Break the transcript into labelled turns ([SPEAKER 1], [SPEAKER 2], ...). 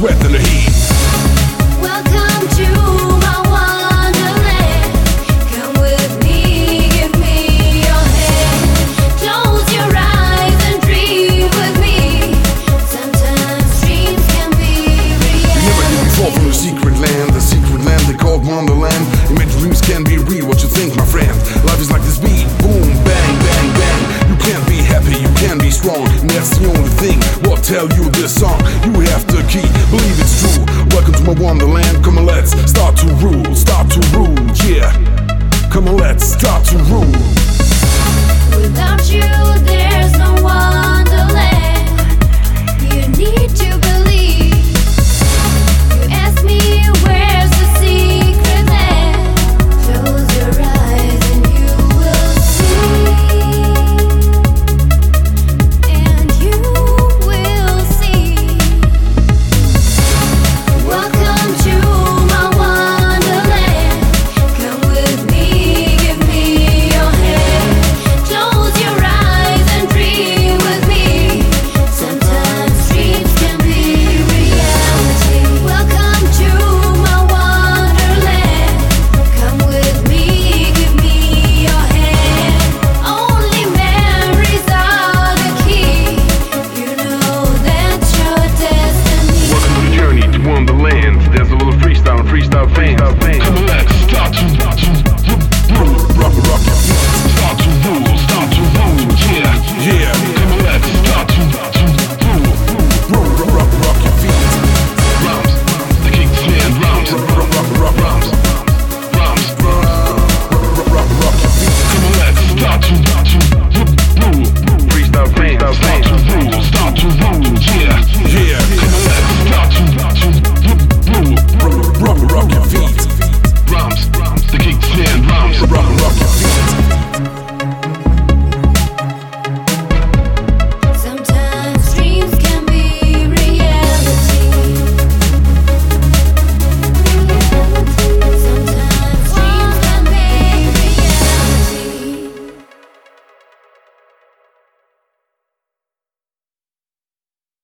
[SPEAKER 1] sweat and the heat.
[SPEAKER 2] Welcome to my wonderland. Come with me, give me your hand. Close your eyes and dream with me. Sometimes dreams can be real.
[SPEAKER 1] You never did before from the secret land they called Wonderland. You made dreams can be real, what you think, my friend? Life is like this beat, boom, bang, bang, bang. You can't be happy, you can be strong, and that's the only thing will tell you this song. You have to keep, believe it's true. Welcome to my Wonderland, come on let's start to rule, yeah. Come on let's start to rule.